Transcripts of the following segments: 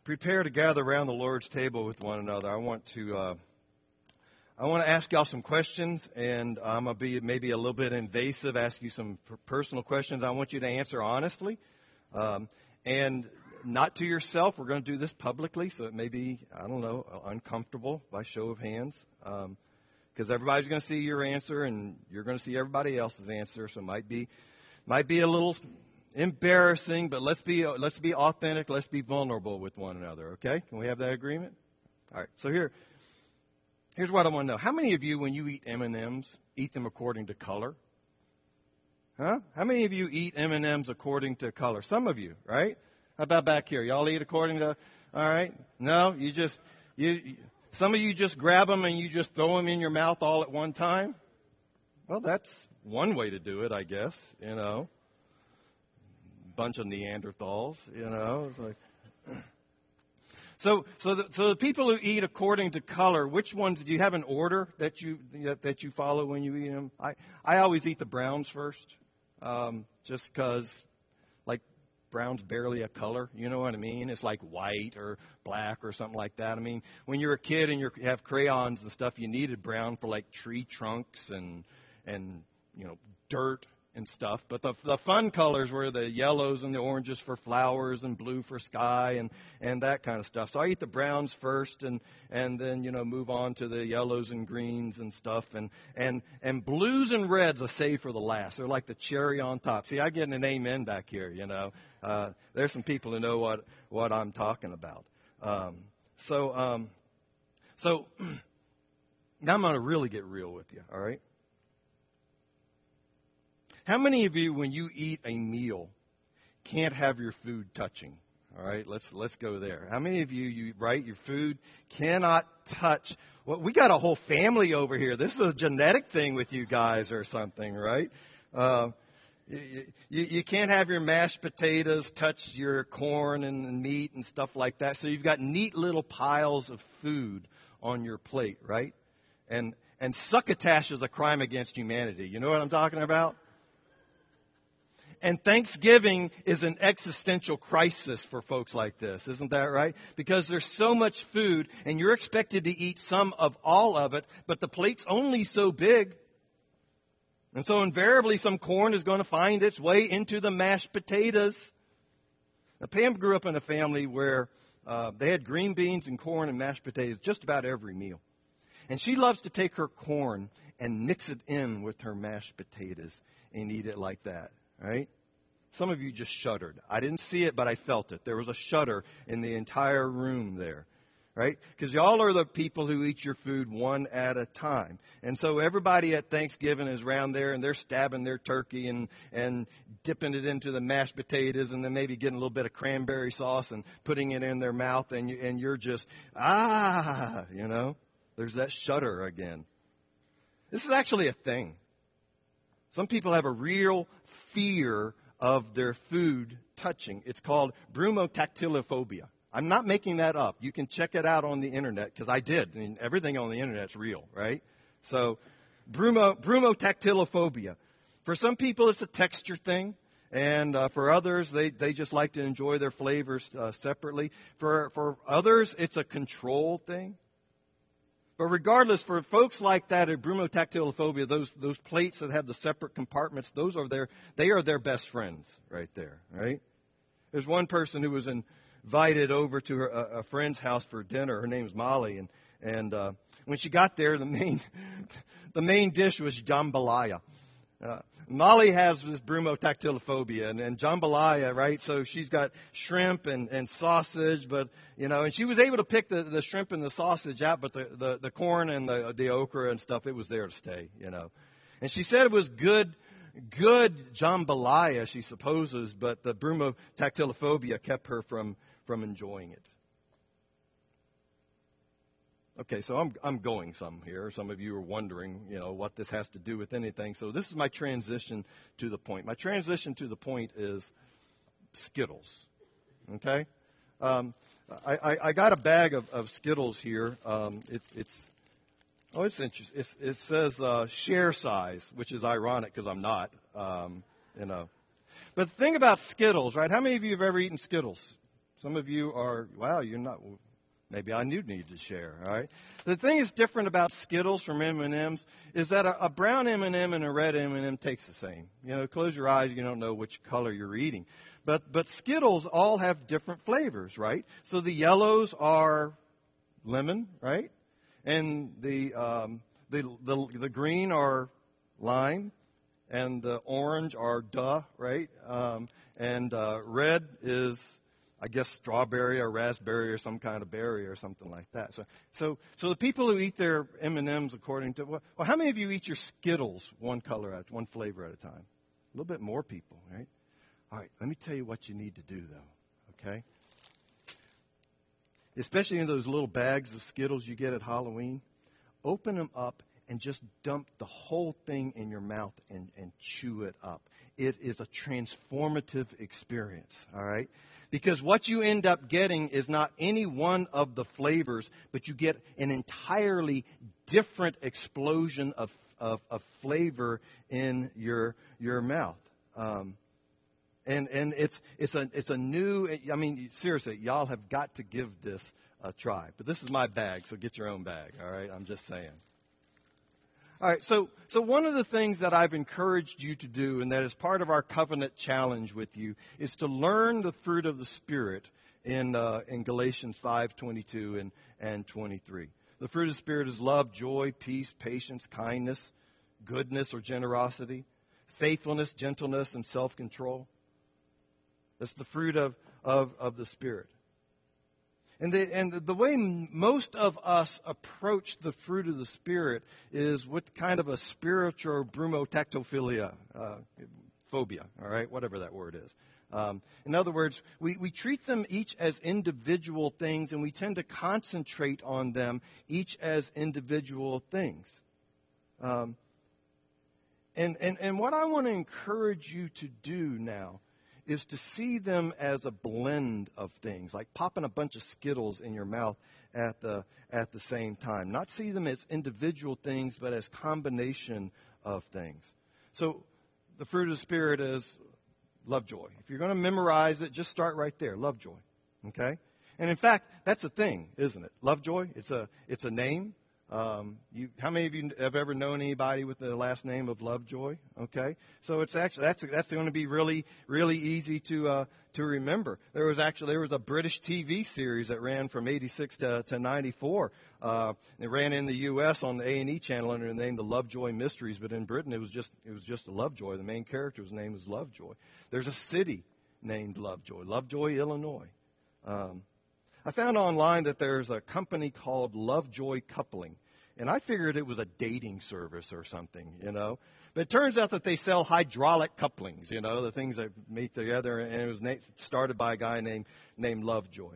prepare to gather around the Lord's table with one another, I want to ask y'all some questions, and I'm going to be maybe a little bit invasive, ask you some personal questions. I want you to answer honestly, and not to yourself. We're going to do this publicly, so it may be, uncomfortable by show of hands, because everybody's going to see your answer, and you're going to see everybody else's answer, so it might be a little embarrassing, but let's be authentic. Let's be vulnerable with one another. Okay? Can we have that agreement? All right. So here's what I want to know. How many of you, when you eat M&Ms, eat them according to color? Huh? How many of you eat M&Ms according to color? Some of you, right? How about back here? Y'all eat according to? All right. No, some of you just grab them and you just throw them in your mouth all at one time. Well, that's one way to do it, I guess. Bunch of Neanderthals, It's like, so the people who eat according to color, which ones do you have an order that you follow when you eat them? I always eat the browns first, just because like brown's barely a color. You know what I mean? It's like white or black or something like that. I mean, when you're a kid and you have crayons and stuff, you needed brown for like tree trunks and dirt and stuff. But the fun colors were the yellows and the oranges for flowers and blue for sky and that kind of stuff. So I eat the browns first and then, move on to the yellows and greens and stuff. And blues and reds I save for the last. They're like the cherry on top. See, I get an amen back here, There's some people who know what I'm talking about. So now I'm going to really get real with you, all right? How many of you, when you eat a meal, can't have your food touching? All right, let's go there. How many of you, your food cannot touch? Well, we got a whole family over here. This is a genetic thing with you guys or something, right? You can't have your mashed potatoes touch your corn and meat and stuff like that. So you've got neat little piles of food on your plate, right? And succotash is a crime against humanity. You know what I'm talking about? And Thanksgiving is an existential crisis for folks like this. Isn't that right? Because there's so much food, and you're expected to eat some of all of it, but the plate's only so big. And so invariably some corn is going to find its way into the mashed potatoes. Now, Pam grew up in a family where they had green beans and corn and mashed potatoes just about every meal. And she loves to take her corn and mix it in with her mashed potatoes and eat it like that. Right? Some of you just shuddered. I didn't see it, but I felt it. There was a shudder in the entire room there. Right? Because y'all are the people who eat your food one at a time. And so everybody at Thanksgiving is around there, and they're stabbing their turkey and dipping it into the mashed potatoes, and then maybe getting a little bit of cranberry sauce and putting it in their mouth, and you're just, there's that shudder again. This is actually a thing. Some people have a real fear of their food touching. It's called brumotactilophobia. I'm not making that up. You can check it out on the internet, because I did. I mean, everything on the internet's real, right? So brumotactilophobia. For some people, it's a texture thing. And for others, they just like to enjoy their flavors separately. For others, it's a control thing. But regardless, for folks like that at brumotactilophobia, those plates that have the separate compartments, they are their best friends right there, right? There's one person who was invited over to a friend's house for dinner. Her name's Molly, and when she got there, the main dish was jambalaya. Molly has this brumotactilophobia and jambalaya, right? So she's got shrimp and sausage, but and she was able to pick the shrimp and the sausage out, but the corn and the okra and stuff, it was there to stay, And she said it was good jambalaya, she supposes, but the brumotactilophobia kept her from enjoying it. Okay, so I'm going some here. Some of you are wondering, what this has to do with anything. So this is my transition to the point. My transition to the point is Skittles. Okay, I got a bag of Skittles here. It's interesting. It says share size, which is ironic because I'm not. But the thing about Skittles, right? How many of you have ever eaten Skittles? Some of you are, wow, you're not. Maybe I do need to share, all right? The thing is different about Skittles from M&M's is that a brown M&M and a red M&M tastes the same. You know, close your eyes, you don't know which color you're eating. But Skittles all have different flavors, right? So the yellows are lemon, right? And the green are lime, and the orange are right? And red is, I guess, strawberry or raspberry or some kind of berry or something like that. So the people who eat their M&Ms according to, well, how many of you eat your Skittles one flavor at a time? A little bit more people, right? All right, let me tell you what you need to do, though, okay? Especially in those little bags of Skittles you get at Halloween, open them up and just dump the whole thing in your mouth and chew it up. It is a transformative experience, all right? Because what you end up getting is not any one of the flavors, but you get an entirely different explosion of flavor in your mouth. And it's a new. I mean, seriously, y'all have got to give this a try. But this is my bag, so get your own bag. All right, I'm just saying. All right, so one of the things that I've encouraged you to do, and that is part of our covenant challenge with you, is to learn the fruit of the Spirit in Galatians 5:22 and 23. The fruit of the Spirit is love, joy, peace, patience, kindness, goodness or generosity, faithfulness, gentleness, and self-control. That's the fruit of the Spirit. And the way most of us approach the fruit of the Spirit is with kind of a spiritual brumotactophilia phobia, all right, whatever that word is. In other words, we treat them each as individual things, and we tend to concentrate on them each as individual things. And what I want to encourage you to do now is to see them as a blend of things, like popping a bunch of Skittles in your mouth at the same time. Not see them as individual things, but as combination of things. So the fruit of the Spirit is love, joy. If you're going to memorize it, just start right there. Love, joy. Okay? And in fact, that's a thing, isn't it? Love, joy. It's a name. How many of you have ever known anybody with the last name of Lovejoy? Okay, so it's actually that's going to be really easy to remember. There was a British TV series that ran from '86 to '94. It ran in the U.S. on the A&E channel under the name The Lovejoy Mysteries, but in Britain it was just a Lovejoy. The main character's name was Lovejoy. There's a city named Lovejoy, Illinois. I found online that there's a company called Lovejoy Coupling, and I figured it was a dating service or something, you know. But it turns out that they sell hydraulic couplings, you know, the things that meet together, and it was started by a guy named Lovejoy.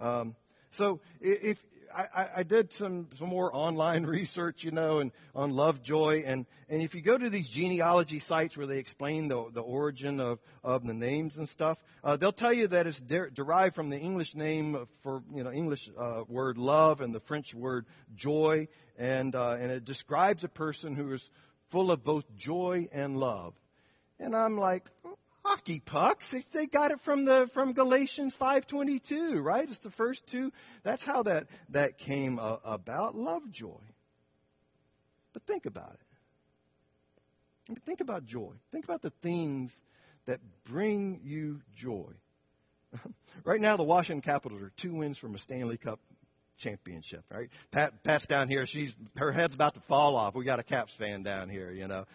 So if I did some more online research, you know, and on Lovejoy, and if you go to these genealogy sites where they explain the origin of the names and stuff, they'll tell you that it's derived from the English name for, you know, English word love and the French word joy, and it describes a person who is full of both joy and love. And I'm like, hockey pucks. They got it from Galatians 5:22, right? It's the first two. That's how that came about. Lovejoy. But think about it. Think about joy. Think about the things that bring you joy. Right now, the Washington Capitals are 2 wins from a Stanley Cup championship, right? Pat's down here. Her head's about to fall off. We got a Caps fan down here, you know.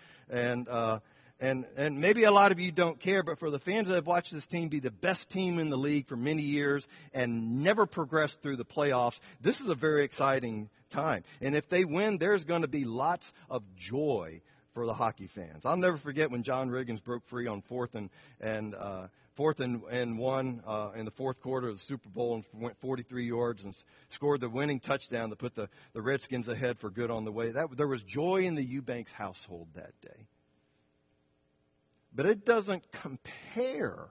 And maybe a lot of you don't care, but for the fans that have watched this team be the best team in the league for many years and never progressed through the playoffs, this is a very exciting time. And if they win, there's going to be lots of joy for the hockey fans. I'll never forget when John Riggins broke free on fourth and one in the fourth quarter of the Super Bowl and went 43 yards and scored the winning touchdown to put the Redskins ahead for good on the way. There was joy in the Eubanks household that day. But it doesn't compare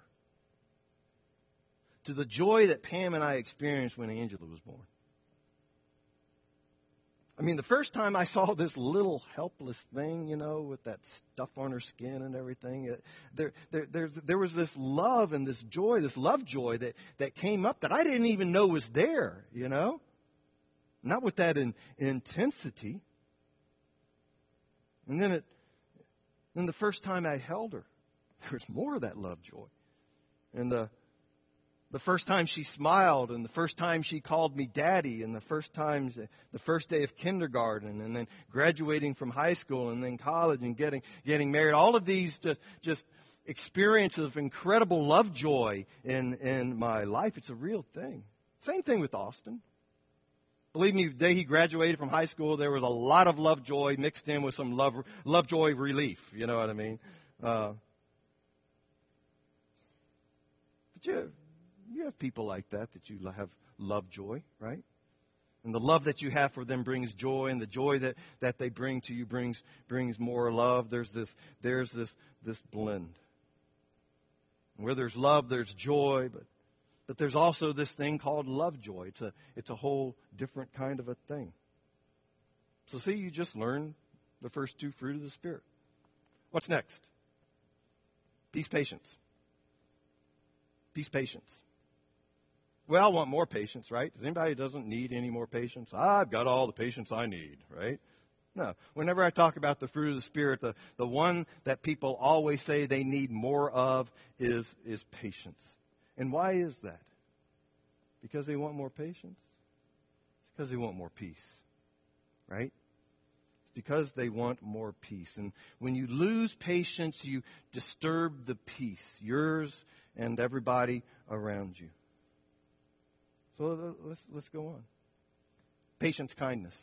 to the joy that Pam and I experienced when Angela was born. I mean, the first time I saw this little helpless thing, with that stuff on her skin and everything, there was this love and this joy, this love joy that came up that I didn't even know was there, Not with that intensity. And then the first time I held her, there was more of that love joy. And the first time she smiled, and the first time she called me daddy, and the first day of kindergarten, and then graduating from high school, and then college, and getting married. All of these just experiences of incredible love joy in my life. It's a real thing. Same thing with Austin. Believe me, the day he graduated from high school, there was a lot of love joy mixed in with some love joy relief. You know what I mean? But you have people like that you have love joy, right? And the love that you have for them brings joy, and the joy that they bring to you brings more love. There's this blend. And where there's love, there's joy, but there's also this thing called love joy. It's a whole different kind of a thing. So see, you just learned the first two fruit of the Spirit. What's next? Peace, patience. Peace, patience. We all want more patience, right? Does anybody who doesn't need any more patience? I've got all the patience I need, right? No. Whenever I talk about the fruit of the Spirit, the one that people always say they need more of is patience. And why is that? Because they want more patience? It's because they want more peace, right? It's because they want more peace. And when you lose patience, you disturb the peace, yours and everybody around you. So let's go on. Patience, kindness.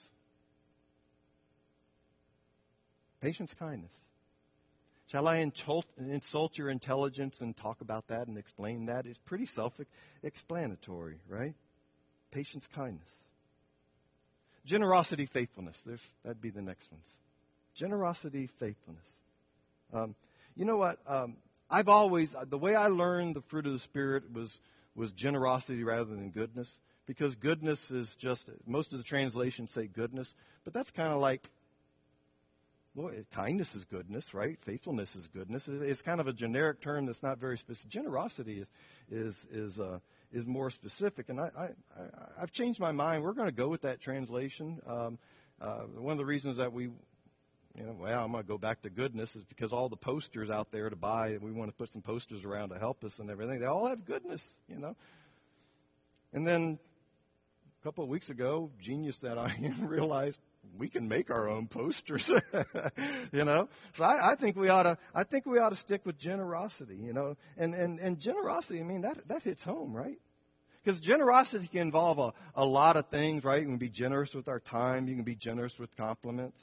Patience, kindness. Shall I insult your intelligence and talk about that and explain that? It's pretty self-explanatory, right? Patience, kindness. Generosity, faithfulness. That'd be the next ones. Generosity, faithfulness. You know what? The way I learned the fruit of the Spirit was generosity rather than goodness. Because goodness is just, most of the translations say goodness, but that's kind of like, well, kindness is goodness, right? Faithfulness is goodness. It's kind of a generic term that's not very specific. Generosity is more specific, and I've changed my mind. We're going to go with that translation. One of the reasons that I'm going to go back to goodness is because all the posters out there to buy, we want to put some posters around to help us and everything. They all have goodness, And then a couple of weeks ago, genius that I am, realized we can make our own posters, So I think we ought to stick with generosity, And generosity, I mean, that hits home, right? Because generosity can involve a lot of things, right? You can be generous with our time. You can be generous with compliments.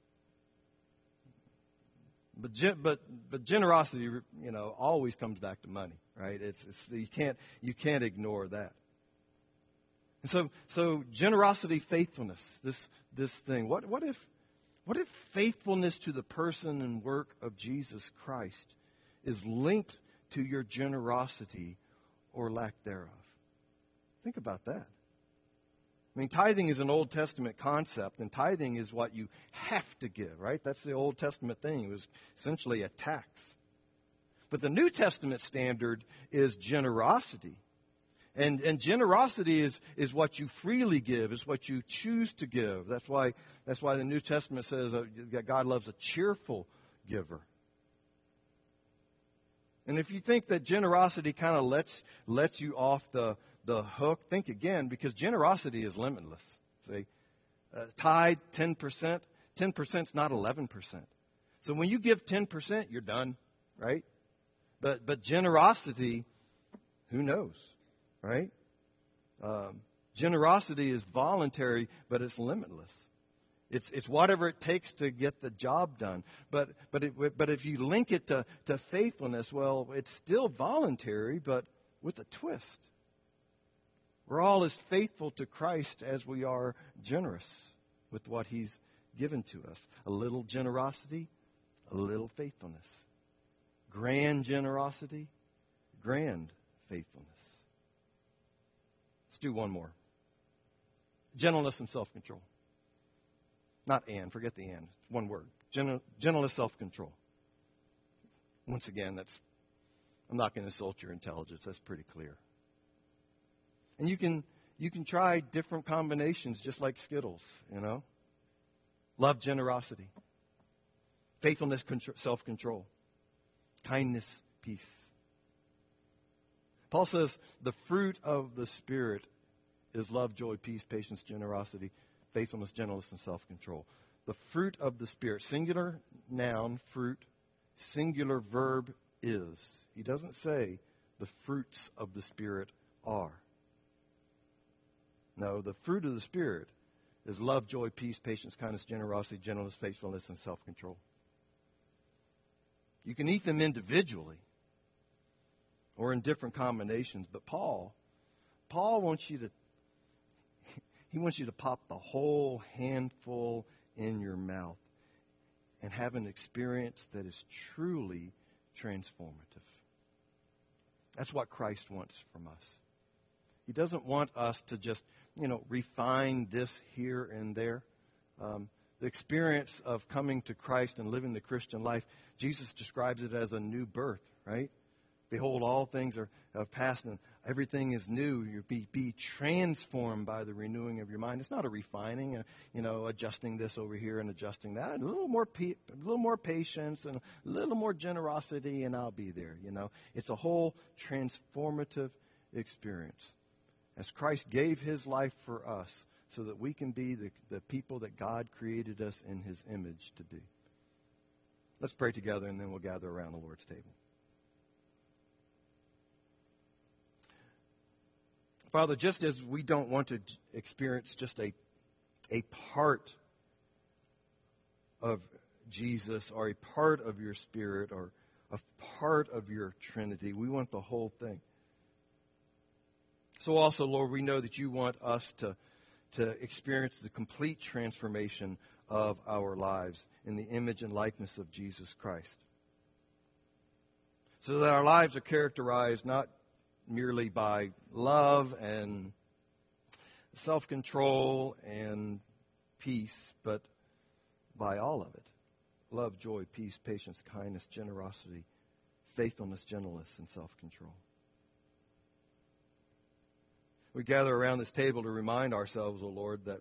But generosity, always comes back to money, right? You can't ignore that. And so generosity, faithfulness, this thing. What if faithfulness to the person and work of Jesus Christ is linked to your generosity or lack thereof? Think about that. I mean, tithing is an Old Testament concept, and tithing is what you have to give, right? That's the Old Testament thing. It was essentially a tax. But the New Testament standard is generosity. And generosity is what you freely give, is what you choose to give. That's why the New Testament says that God loves a cheerful giver. And if you think that generosity kind of lets you off the hook, think again, because generosity is limitless. See, tithe 10%. 10% is not 11%. So when you give 10%, you're done, right? But generosity, who knows? Right? Generosity is voluntary, but it's limitless. It's whatever it takes to get the job done. But if you link it to faithfulness, well, it's still voluntary, but with a twist. We're all as faithful to Christ as we are generous with what He's given to us. A little generosity, a little faithfulness. Grand generosity, grand faithfulness. Let's do one more. Gentleness and self-control. Not and, forget the and. One word. Gentleness, self-control. Once again, I'm not going to insult your intelligence. That's pretty clear. And you can try different combinations just like Skittles, you know. Love, generosity. Faithfulness, self-control. Kindness, peace. Paul says the fruit of the Spirit is love, joy, peace, patience, generosity, faithfulness, gentleness, and self-control. The fruit of the Spirit. Singular noun, fruit. Singular verb, is. He doesn't say the fruits of the Spirit are. No, the fruit of the Spirit is love, joy, peace, patience, kindness, generosity, gentleness, faithfulness, and self-control. You can eat them individually or in different combinations, but Paul wants you to pop the whole handful in your mouth and have an experience that is truly transformative. That's what Christ wants from us. He doesn't want us to just, refine this here and there. The experience of coming to Christ and living the Christian life, Jesus describes it as a new birth, right? Behold, all things are past and everything is new. You be transformed by the renewing of your mind. It's not a refining, adjusting this over here and adjusting that. A little more patience and a little more generosity, and I'll be there. It's a whole transformative experience. As Christ gave His life for us, so that we can be the people that God created us in His image to be. Let's pray together, and then we'll gather around the Lord's table. Father, just as we don't want to experience just a part of Jesus or a part of your Spirit or a part of your Trinity, we want the whole thing. So also, Lord, we know that you want us to experience the complete transformation of our lives in the image and likeness of Jesus Christ. So that our lives are characterized not merely by love and self-control and peace, but by all of it. Love, joy, peace, patience, kindness, generosity, faithfulness, gentleness, and self-control. We gather around this table to remind ourselves, O Lord, that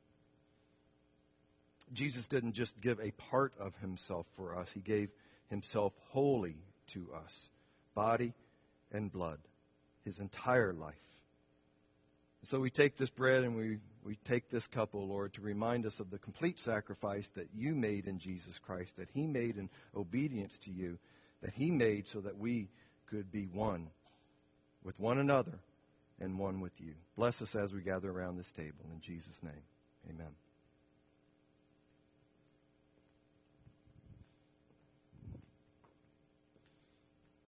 Jesus didn't just give a part of Himself for us. He gave Himself wholly to us, body and blood, His entire life. So we take this bread and we take this cup, O Lord, to remind us of the complete sacrifice that you made in Jesus Christ, that He made in obedience to you, that He made so that we could be one with one another and one with you. Bless us as we gather around this table. In Jesus' name, amen.